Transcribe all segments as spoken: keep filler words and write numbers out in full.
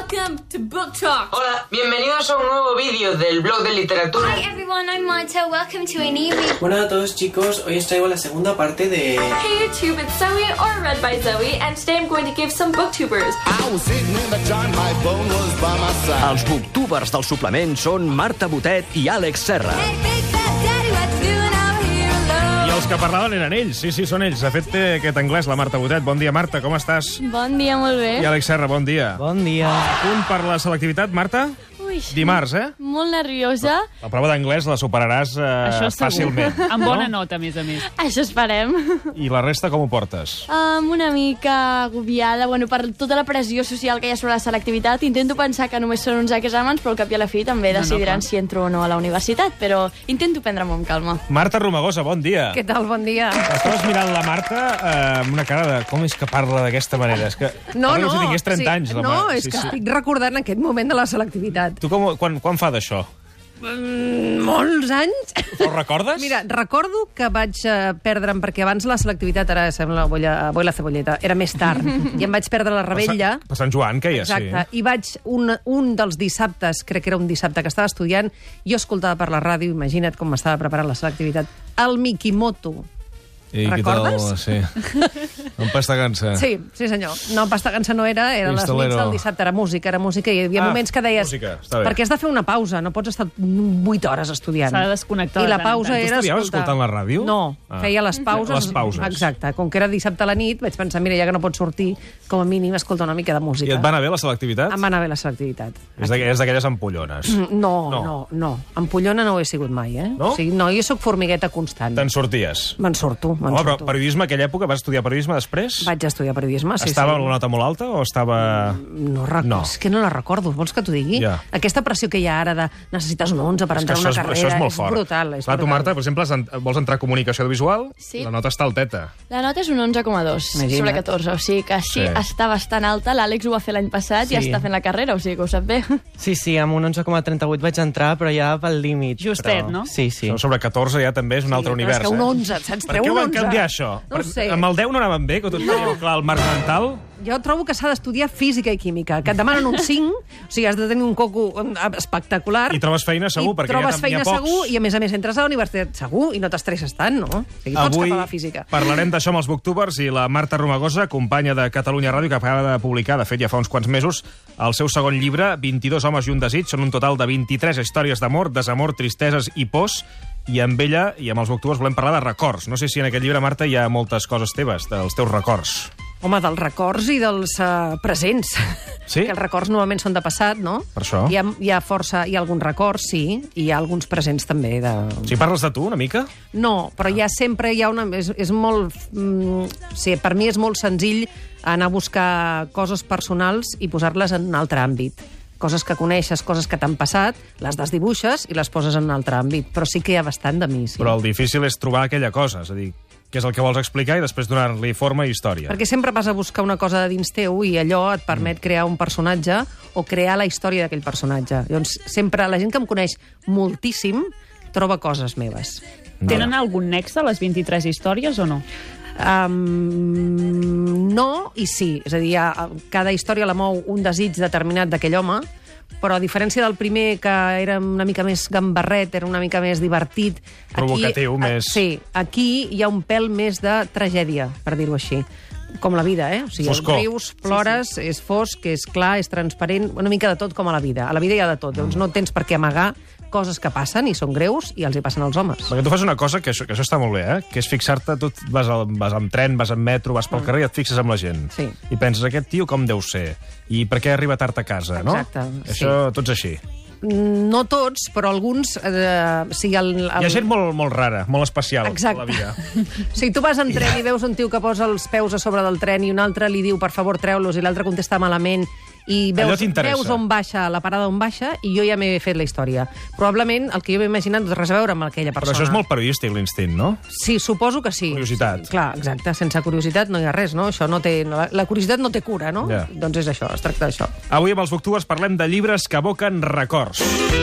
Welcome to Book Talk. Hola, bienvenidos a un nuevo vídeo del blog de literatura. Hi everyone, I'm Marta. Welcome to a new video. Hola a todos chicos, hoy os traigo la segunda parte de... Hey YouTube, it's Zoe, or Read by Zoe, and today I'm going to give some booktubers. Els booktubers del suplement són Marta Botet i Àlex Serra. Hey, Big Fat Daddy, what you doing out here alone? I els que parlaven eren ells, sí, sí, són ells. De fet, té aquest anglès, la Marta Botet. Bon dia, Marta, com estàs? Bon dia, molt bé. I Àlex Serra, bon dia. Bon dia. A punt per la selectivitat, Marta? Ui, Dimarts, eh? molt nerviosa. La prova d'anglès la superaràs eh, fàcilment. Amb bona nota, a més a més. Això esperem. I la resta com ho portes? Um, una mica agobiada, bueno, per tota la pressió social que hi ha sobre la selectivitat. Intento pensar que només són uns exàmens, però al cap i a la fi també No, no, decidiran clar. si entro o no a la universitat, però intento prendre-m'ho amb calma. Marta Romagosa, bon dia. Què tal? Bon dia. Estaves mirant la Marta eh, amb una cara de com és que parla d'aquesta manera. És que No, parla no. com si tingués trenta sí, anys. La no, Marta. és que estic recordant aquest moment de la selectivitat. Tu com, quan, quan fa d'això? Mm, molts anys. Ho recordes? Mira, recordo que vaig eh, perdre'm, perquè abans la selectivitat, ara sembla bolla, bolla cebolleta, era més tard, i em vaig perdre la rebella. Per, per Sant Joan, que hi ha, Exacte, sí. i vaig, un, un dels dissabtes, crec que era un dissabte que estava estudiant, jo escoltava per la ràdio, imagina't com m'estava preparant la selectivitat, el Mikimoto. I Recordes? Tal, sí. En pastagança. Sí, sí senyor. No, pastagança no era, era les Pistolero. nits del dissabte, era música, era música, i hi havia Ah, moments que deies... música, està bé. Perquè has de fer una pausa, no pots estar vuit hores estudiant. S'ha de desconnectar I de la tant en pausa tant. era Tu estudiaves escoltar. escoltant la ràdio? No, Ah. feia les pauses. Les pauses. Exacte, com que era dissabte a la nit, vaig pensar, mira, ja que no pots sortir, com a mínim escolta una mica de música. I et va anar bé la selectivitat? Em va anar bé la selectivitat. És d'aqu- és d'aquelles ampollones. No, No. no, no. Ampollona no ho he sigut mai, eh? No? O sigui, no, jo sóc formigueta constant. Te'n sorties? Me'n surto, me'n Home, però surto. periodisme, aquella època, vas estudiar periodisme després? Vaig estudiar periodisme, sí, Estava sí. amb una nota molt alta o estava... No, rec... No. no. És que no la recordo, vols que t'ho digui? Ja. Aquesta pressió que hi ha ara de necessites un onze per És que entrar a això una és, carrera això és molt fort. brutal. És Clar, tu, brutal. Marta, per exemple, has en- vols entrar a comunicació audiovisual? Sí. La nota està alteta. La nota és un onze coma dos Imagina't. sobre catorze, o sigui que així Sí. està bastant alta. L'Àlex ho va fer l'any passat Sí. i està fent la carrera, o sigui que ho sap bé. Sí, sí, amb un onze coma trenta-vuit vaig entrar, però ja pel límit. Justet, però... no? Sí, sí. Això sobre catorze ja també és un altre Però univers, és que un eh? onze, saps? Per Treu què ho un van onze. canviar, això? No ho sé. Amb el deu no anaven bé, que tot tenia clar el marc mental? Jo trobo que s'ha d'estudiar física i química, que et demanen un cinc, o sigui, has de tenir un coco eh, espectacular. I trobes feina segur, I perquè trobes ja n'hi ha feina pocs. segur, i a més a més entres a la universitat segur, i no t'estresses tant, no? O sigui, pots Avui cap a la física. parlarem d'això amb els booktubers i la Marta Romagosa, companya de Catalunya Ràdio, que acaba de publicar, de fet ja fa uns quants mesos, el seu segon llibre, vint-i-dos homes i un desig. Són un total de vint-i-tres històries d'amor, desamor, tristeses i pors. I amb ella i amb els booktubers volem parlar de records. No sé si en aquest llibre, Marta, hi ha moltes coses teves, dels teus records. Home, dels records i dels uh, presents. Sí? Que els records normalment són de passat, no? Per això. Hi ha, hi ha força, hi ha alguns records, sí, i hi ha alguns presents també. De... Si parles de tu, una mica? No, però hi ha sempre hi ha una... És, és molt... Mm, sí, per mi és molt senzill anar a buscar coses personals i posar-les en un altre àmbit. Coses que coneixes, coses que t'han passat, les desdibuixes i les poses en un altre àmbit. Però sí que hi ha bastant de mi, sí. Però el difícil és trobar aquella cosa, és a dir, què és el que vols explicar i després donar-li forma i història. Perquè sempre vas a buscar una cosa de dins teu i allò et permet crear un personatge o crear la història d'aquell personatge. Llavors, sempre la gent que em coneix moltíssim troba coses meves. Tenen algun nexe, les vint-i-tres històries, o no? Um, no i sí. És a dir, ha, cada història la mou un desig determinat d'aquell home, però a diferència del primer, que era una mica més gambarret, era una mica més divertit... Provocatiu, aquí, més. Sí, aquí hi ha un pèl més de tragèdia, per dir-ho així. Com la vida, eh? O sigui, Foscor. rius, plores, sí, sí. És fosc, és clar, és transparent, una mica de tot com a la vida. A la vida hi ha de tot, doncs no tens per què amagar coses que passen i són greus i els hi passen als homes. Perquè tu fas una cosa que això, que això està molt bé, eh? Que és fixar-te, tu vas, al, vas amb tren, vas amb metro, vas pel carrer i et fixes amb la gent. Sí. I penses, aquest tio com deu ser? I per què arriba tard a casa, no? Exacte, Això, tots així. No tots, però alguns... Eh, sí, el, el... Hi ha gent molt, molt rara, molt especial Exacte. a la vida. Si tu vas en tren i veus un tio que posa els peus a sobre del tren i un altre li diu, per favor, treu-los, i l'altre contesta malament, i Allò veus, t'interessa. veus on baixa, la parada on baixa, i jo ja m'he fet la història. Probablement el que jo m'he imaginat no té res a veure amb aquella Però persona. això és molt periodístic, l'instint, no? Sí, suposo que sí. Curiositat. Clar, exacte. Sense curiositat no hi ha res, no? Això no té... La, la curiositat no té cura, no? Ja. Doncs és això, es tracta d'això. Avui amb els booktubers parlem de llibres que evoquen records.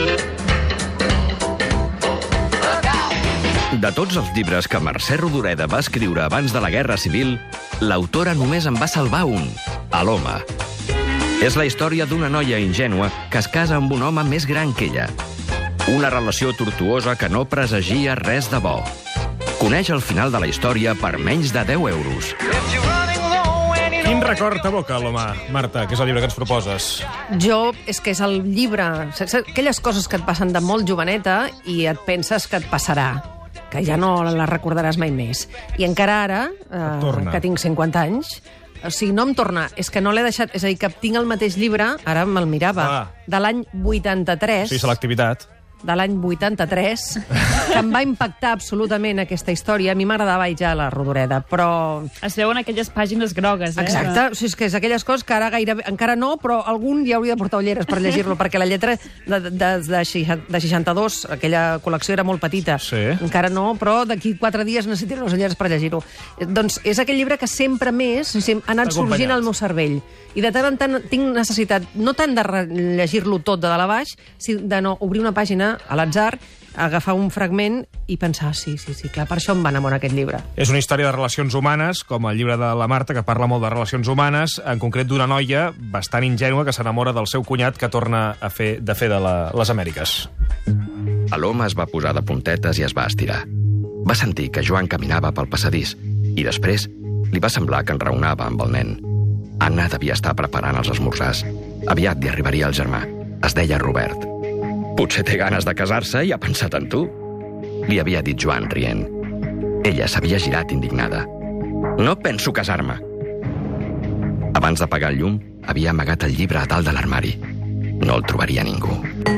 De tots els llibres que Mercè Rodoreda va escriure abans de la Guerra Civil, l'autora només en va salvar un, a l'home. És la història d'una noia ingènua que es casa amb un home més gran que ella. Una relació tortuosa que no presagia res de bo. Coneix el final de la història per menys de deu euros. Quin record t'evoca l'home, Marta, que és el llibre que ens proposes? Jo, és que és el llibre... Aquelles coses que et passen de molt joveneta i et penses que et passarà, que ja no les recordaràs mai més. I encara ara, eh, que tinc cinquanta anys, o sigui, no em torna, és que no l'he deixat... És a dir, que tinc el mateix llibre, ara me'l mirava, ah. de l'any vuitanta-tres... Sí, selectivitat. de l'any vuitanta-tres, que em va impactar absolutament aquesta història. A mi m'agradava ja la Rodoreda, però... Es veuen aquelles pàgines grogues, eh? Exacte, o sigui, és que és aquelles coses que ara gairebé... Encara no, però algun ja hauria de portar ulleres per llegir-lo, perquè la lletra de, de, de, de seixanta-dos, aquella col·lecció era molt petita. Sí. Encara no, però d'aquí quatre dies necessitaré les ulleres per llegir-ho. Doncs és aquell llibre que sempre més ha anat sorgint al meu cervell. I de tant en tant tinc necessitat, no tant de llegir-lo tot de dalt a baix, sinó de no obrir una pàgina a l'atzar, agafar un fragment i pensar, sí, sí, sí, clar, per això em va enamorar aquest llibre. És una història de relacions humanes, com el llibre de la Marta, que parla molt de relacions humanes, en concret d'una noia bastant ingènua que s'enamora del seu cunyat que torna a fer de fer de la, les Amèriques. L'home es va posar de puntetes i es va estirar. Va sentir que Joan caminava pel passadís i després li va semblar que enraonava amb el nen. Anna devia estar preparant els esmorzars. Aviat li arribaria el germà. Es deia Robert. Potser té ganes de casar-se i ha pensat en tu. Li havia dit Joan rient. Ella s'havia girat indignada. No penso casar-me. Abans d'apagar el llum, havia amagat el llibre a dalt de l'armari. No el trobaria ningú.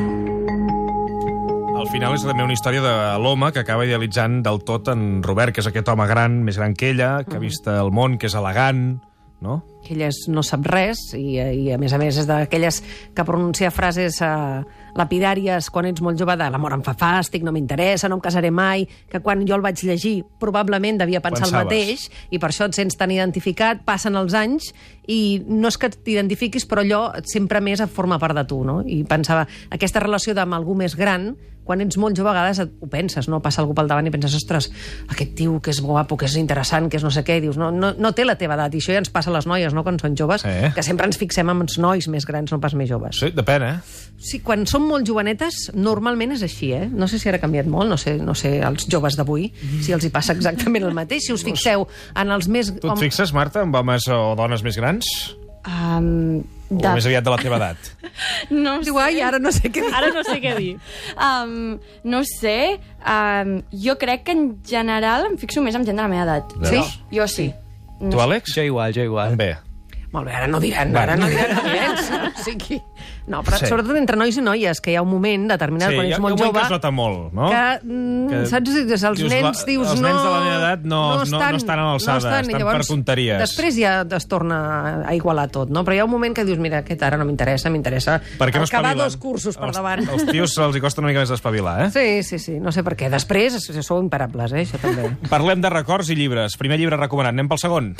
Al final és també una història de l'home que acaba idealitzant del tot en Robert, que és aquest home gran, més gran que ella, que ha vist el món, que és elegant, no? Que ella no sap res i, i a més a més és d'aquelles que pronuncia frases uh, lapidàries quan ets molt jove de l'amor em fa fàstic, no m'interessa, no em casaré mai, que quan jo el vaig llegir probablement devia pensar Pensaves. el mateix i per això et sents tan identificat, passen els anys i no és que t'identifiquis però allò sempre més et forma part de tu, no? I pensava, aquesta relació amb algú més gran, quan ets molt jove a vegades ho penses, no? Passa algú pel davant i penses, ostres, aquest tio que és guapo, que és interessant, que és no sé què, i dius, no, no, no té la teva edat, i això ja ens passa a les noies, no?, quan són joves, sí. que sempre ens fixem en els nois més grans, no pas més joves. Sí, depèn, eh? Sí, quan som molt jovenetes, normalment és així, eh? No sé si ara ha canviat molt, no sé, no sé els joves d'avui, mm. si els hi passa exactament el mateix, si us fixeu en els més... Tu et fixes, Marta, en homes o dones més grans? Um, de... O més aviat de la teva edat? No Diu, ai, ara no sé què dir. Ara no sé què dir. Um, no sé, um, jo crec que en general em fixo més en gent de la meva edat. Sí? Jo sí. No tu, Àlex? Jo igual, jo igual. Bé. Molt bé, ara no diran, ara no diran res. O sigui, no, però sí. sobretot entre nois i noies, que hi ha un moment determinat sí, quan ets molt jove... Sí, que es nota molt, no? Que, mm, que saps, els dius, nens, dius, els no... nens de la meva edat no, no, estan, no estan a l'alçada, no estan, estan llavors, per tonteries. Després ja es torna a igualar tot, no? Però hi ha un moment que dius, mira, aquest ara no m'interessa, m'interessa no acabar dos cursos per els, davant. Els tios se'ls costa una mica més d'espavilar, eh? Sí, sí, sí, no sé per què. Després sou imparables, eh, això també. Parlem de records i llibres. Primer llibre recomanat, anem pel segon.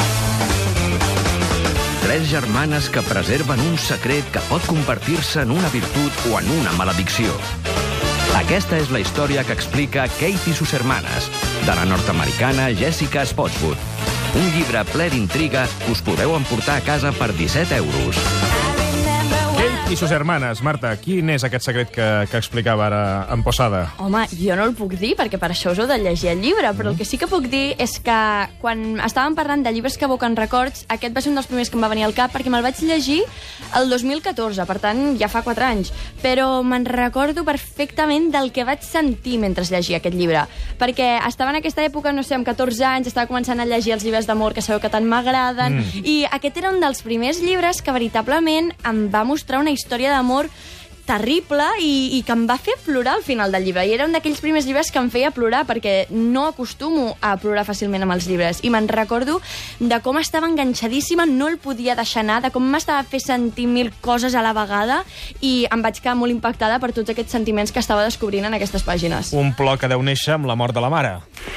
Tres germanes que preserven un secret que pot convertir-se en una virtut o en una maledicció. Aquesta és la història que explica Kate i sus hermanes, de la nord-americana Jessica Spotswood. Un llibre ple d'intriga que us podeu emportar a casa per disset euros. Kate i sus hermanes. Marta, quin és aquest secret que, que explicava ara en Posada? Home, jo no el puc dir, perquè per això us heu de llegir el llibre, però el que sí que puc dir és que quan estàvem parlant de llibres que evoquen records, aquest va ser un dels primers que em va venir al cap, perquè me'l vaig llegir el dos mil catorze, per tant, ja fa quatre anys. Però me'n recordo perfectament del que vaig sentir mentre llegia aquest llibre, perquè estava en aquesta època, no sé, amb catorze anys, estava començant a llegir els llibres d'amor que sabeu que tant m'agraden, mm. i aquest era un dels primers llibres que veritablement em va mostrar una història d'amor terrible i, i que em va fer plorar al final del llibre. I era un d'aquells primers llibres que em feia plorar perquè no acostumo a plorar fàcilment amb els llibres. I me'n recordo de com estava enganxadíssima, no el podia deixar anar, de com m'estava fent sentir mil coses a la vegada i em vaig quedar molt impactada per tots aquests sentiments que estava descobrint en aquestes pàgines. Un plor que deu néixer amb la mort de la mare.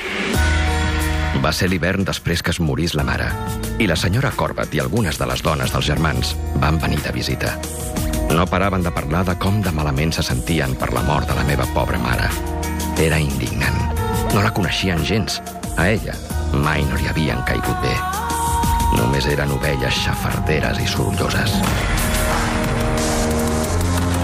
Va ser l'hivern després que es morís la mare i la senyora Corbett i algunes de les dones dels germans van venir de visita. No paraven de parlar de com de malament se sentien per la mort de la meva pobra mare. Era indignant. No la coneixien gens. A ella mai no li havien caigut bé. Només eren ovelles xafarderes i sorolloses.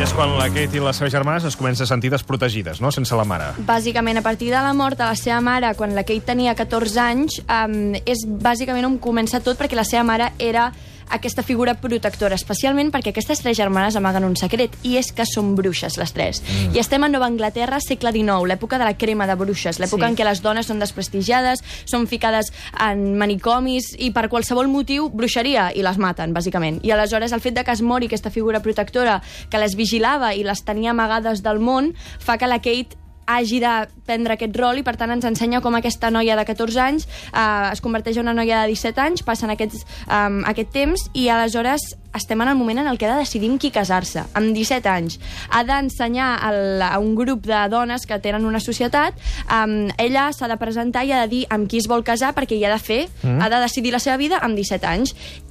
És quan la Kate i les seves germanes es comença a sentir desprotegides, no?, sense la mare. Bàsicament, a partir de la mort de la seva mare, quan la Kate tenia catorze anys, um, és bàsicament on comença tot, perquè la seva mare era aquesta figura protectora, especialment perquè aquestes tres germanes amaguen un secret, i és que són bruixes, les tres. Mm. I estem a Nova Anglaterra, segle dinou, l'època de la crema de bruixes, l'època sí. en què les dones són desprestigiades, són ficades en manicomis, i per qualsevol motiu, bruixeria, i les maten, bàsicament. I aleshores el fet de que es mori aquesta figura protectora que les vigilava i les tenia amagades del món, fa que la Kate hagi de prendre aquest rol, i per tant ens ensenya com aquesta noia de catorze anys eh, es converteix en una noia de disset anys, passen aquests, um, aquest temps, i aleshores estem en el moment en el que ha de decidir amb qui casar-se. Amb disset anys. Ha d'ensenyar a un grup de dones que tenen una societat. Um, ella s'ha de presentar i ha de dir amb qui es vol casar, perquè hi ha de fer, mm. ha de decidir la seva vida amb disset anys.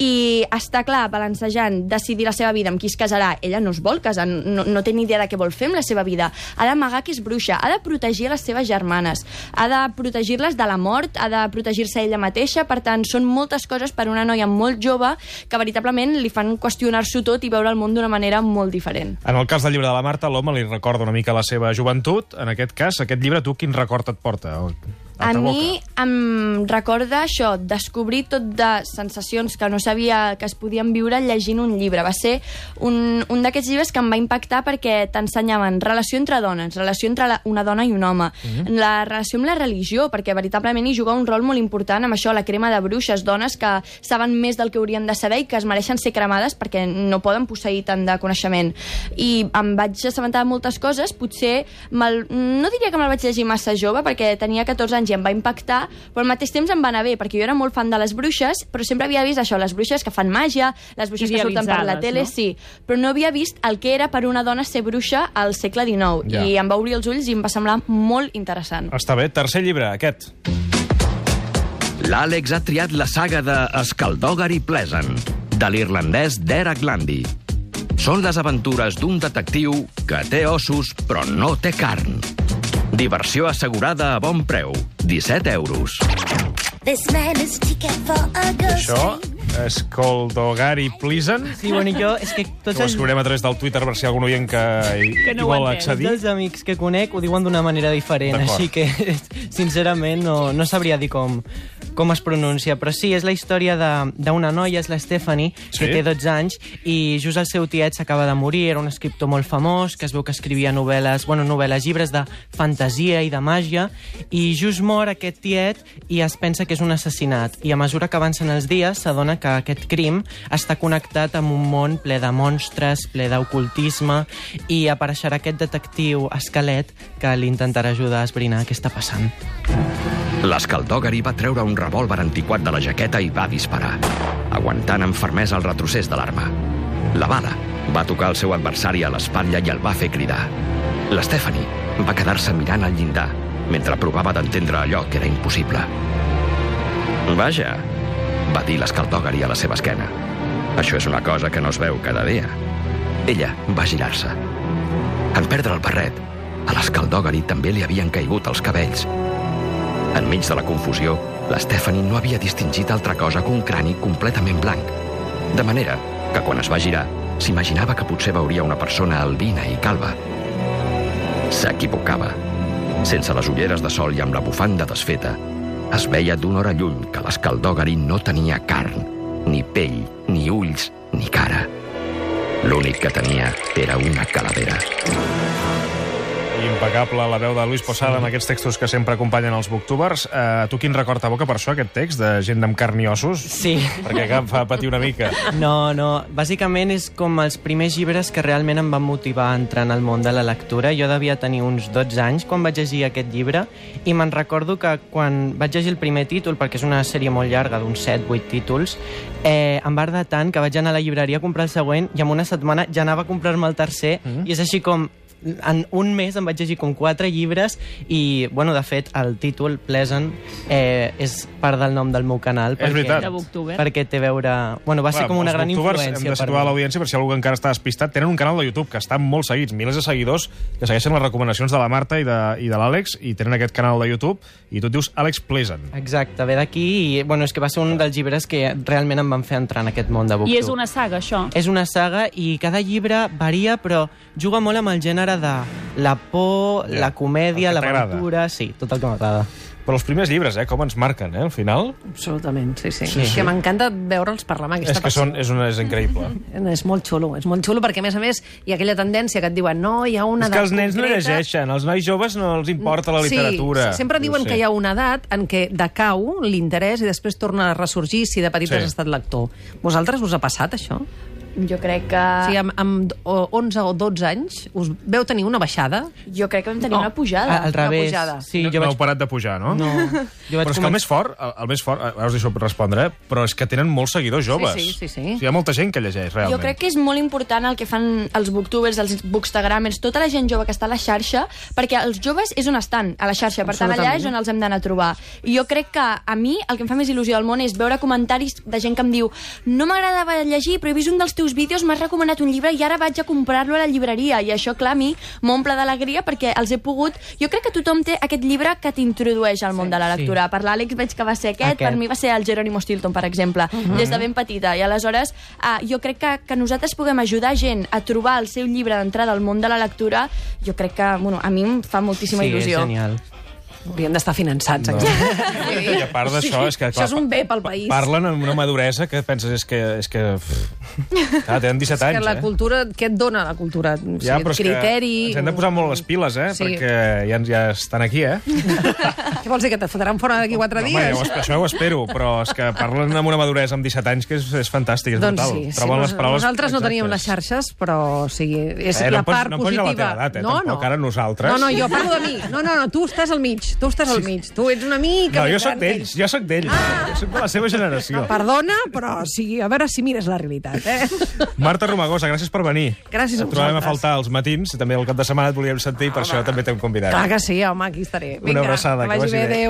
I està clar, balancejant, decidir la seva vida amb qui es casarà. Ella no es vol casar, no, no té ni idea de què vol fer amb la seva vida. Ha d'amagar que és bruixa, ha de protegir les seves germanes, ha de protegir-les de la mort, ha de protegir-se ella mateixa. Per tant, són moltes coses per una noia molt jove que veritablement li fan qüestionar-s'ho tot i veure el món d'una manera molt diferent. En el cas del llibre de la Marta, l'home li recorda una mica la seva joventut. En aquest cas, aquest llibre, tu quin record et porta? A mi em recorda això, descobrir tot de sensacions que no sabia que es podien viure llegint un llibre. Va ser un, un d'aquests llibres que em va impactar perquè t'ensenyaven relació entre dones, relació entre la, una dona i un home, mm-hmm. la relació amb la religió, perquè veritablement hi juga un rol molt important amb això, la crema de bruixes, dones que saben més del que haurien de saber i que es mereixen ser cremades perquè no poden posseir tant de coneixement. I em vaig assabentar de moltes coses, potser no diria que me'l vaig llegir massa jove, perquè tenia catorze anys i em va impactar, però al mateix temps em va anar bé, perquè jo era molt fan de les bruixes, però sempre havia vist això, les bruixes que fan màgia, les bruixes que surten per la tele, no? Sí, però no havia vist el que era per una dona ser bruixa al segle dinou, ja. I em va obrir els ulls i em va semblar molt interessant. Està bé. Tercer llibre, aquest. L'Àlex ha triat la saga de Skaldogger i Pleasant, de l'irlandès Derek Landy. Són les aventures d'un detectiu que té ossos però no té carn. Diversió assegurada a bon preu. disset euros. Això, Skaldogger i Pleasant. Sí, bueno, jo és que tots ho escriurem a través del Twitter per si hi ha algun oient que hi, que no hi vol accedir. Els amics que conec ho diuen d'una manera diferent, així que, sincerament, no, no sabria dir com, com es pronuncia. Però sí, és la història d'una noia, és la Stephanie, que sí? té dotze anys, i just el seu tiet s'acaba de morir, era un escriptor molt famós, que es veu que escrivia novel·les, bueno, novel·les, llibres de fantasia i de màgia, i just mor aquest tiet i es pensa que és un assassinat. I a mesura que avancen els dies, s'adona que aquest crim està connectat amb un món ple de monstres, ple d'ocultisme, i apareixerà aquest detectiu esquelet que l'intentarà ajudar a esbrinar què està passant. L'Skaldogger va treure un revòlver antiquat de la jaqueta i va disparar, aguantant amb fermesa el retrocés de l'arma. La bala va tocar el seu adversari a l'espatlla i el va fer cridar. La Stephanie va quedar-se mirant al llindar mentre provava d'entendre allò que era impossible. Vaja, va dir l'Skaldogger a la seva esquena. Això és una cosa que no es veu cada dia. Ella va girar-se. En perdre el barret, a l'Skaldogger també li havien caigut els cabells. Enmig de la confusió, la Stephanie no havia distingit altra cosa que un crani completament blanc. De manera que quan es va girar, s'imaginava que potser veuria una persona albina i calba. S'equivocava. Sense les ulleres de sol i amb la bufanda desfeta, es veia d'una hora lluny que l'Skaldogger no tenia carn, ni pell, ni ulls, ni cara. L'únic que tenia era una calavera. Impecable la veu de Luis Posada, sí, en aquests textos que sempre acompanyen els booktubers. Uh, tu quin record t'evoca per això, aquest text, de gent amb carn i ossos? Sí. Perquè cap fa patir una mica. No, no. Bàsicament és com els primers llibres que realment em van motivar a entrar en el món de la lectura. Jo devia tenir uns dotze anys quan vaig llegir aquest llibre i me'n recordo que quan vaig llegir el primer títol, perquè és una sèrie molt llarga, d'uns set vuit títols, eh, em va agradar tant que vaig anar a la llibreria a comprar el següent i en una setmana ja anava a comprar-me el tercer, mm. i és així com en un mes em vaig llegir com quatre llibres i, bueno, de fet, el títol, Pleasant, eh, és part del nom del meu canal. És veritat. De Booktuber. Perquè té a veure... Bueno, va ser com una gran influència. Hem de situar per l'audiència, per si algú encara està despistat. Tenen un canal de YouTube que estan molt seguits, milers de seguidors que segueixen les recomanacions de la Marta i de, i de l'Àlex, i tenen aquest canal de YouTube, i tu et dius Àlex Pleasant. Exacte, ve d'aquí, i bueno, és que va ser un dels llibres que realment em van fer entrar en aquest món de BookTube. I és una saga, això? És una saga, i cada llibre varia, però juga molt amb el gènere de la por, Ja, la comèdia, el que l'aventura... Sí, tot el que m'agrada. Però els primers llibres, eh, com ens marquen, eh, al final. Absolutament, sí, sí. Sí. És que m'encanta veure'ls parlar amb aquesta És que són, és, una, és increïble. És molt xulo, és molt xulo, perquè a més a més hi ha aquella tendència que et diuen no, hi ha una És edat que els nens no concreta... llegeixen, als nois joves no els importa la literatura. Sí, sempre diuen No sé. que hi ha una edat en què decau l'interès i després torna a ressorgir si de petit Sí. has estat lector. Vosaltres us ha passat, això? Jo crec que... O sigui, amb, amb onze o dotze anys us veu tenir una baixada? Jo crec que vam tenir No. una pujada. Al revés. pujada. Sí, No, jo no vaig... heu parat de pujar, no? No. Jo vaig Però és que el més fort, el, el més fort, ara us deixo respondre, eh? Però és que tenen molts seguidors joves. Sí, sí, sí, sí. O sigui, hi ha molta gent que llegeix, realment. Jo crec que és molt important el que fan els booktubers, els bookstagramers, tota la gent jove que està a la xarxa, perquè els joves és on estan, a la xarxa, per tant allà és on els hem d'anar a trobar. I jo crec que a mi el que em fa més il·lusió al món és veure comentaris de gent que em diu no m'agradava llegir, però he vist un dels teus vídeos, m'has recomanat un llibre i ara vaig a comprar-lo a la llibreria. I això, clar, a mi m'omple d'alegria perquè els he pogut... Jo crec que tothom té aquest llibre que t'introdueix al món de la lectura. Sí. Per l'Àlex veig que va ser aquest, Aquest. per mi va ser el Jerónimo Stilton, per exemple, des de ben petita. I aleshores eh, jo crec que, que nosaltres puguem ajudar gent a trobar el seu llibre d'entrada al món de la lectura, jo crec que, bueno, a mi em fa moltíssima Sí, il·lusió. és genial. Hauríem d'estar finançats. No. No. I a part d'això, és que... Això és un bé pel país. Parlen amb una maduresa que penses, és que... És que clar, tenen disset És anys, que la eh? cultura, què et dona la cultura? O sigui, Ja, però és criteri... que ens hem de posar molt les piles, eh? Sí. Perquè ja, ja estan aquí, eh? Què vols dir, que te fotran fora d'aquí quatre Home, dies? ja ho, això ho espero, però és que parlen amb una maduresa amb disset anys que és, és fantàstic, és Doncs brutal. sí, sí, Troben nos- les paraules nosaltres no teníem les exactes. xarxes, però o sigui, és Eh, la no pots- part no pots dir la positiva. teva edat, eh, no, tampoc, no. ara nosaltres. No, no, jo parlo de mi. No, no, no, tu estàs al mig. Tu estàs al mig. Tu ets una mica No, jo més sóc gran que d'ells, jo sóc d'ells. Ah. Jo sóc de la seva generació. ells. Perdona, però sí, a veure si mires la realitat, eh? Marta Romagosa, gràcies per venir. Gràcies a Et trobem a vosaltres. faltar els matins, també el cap de setmana et volíem sentir, i per això també t'hem convidat. Clar que sí, home, aquí estaré. Una abraçada, que que vagi vagi bé, bé. adéu.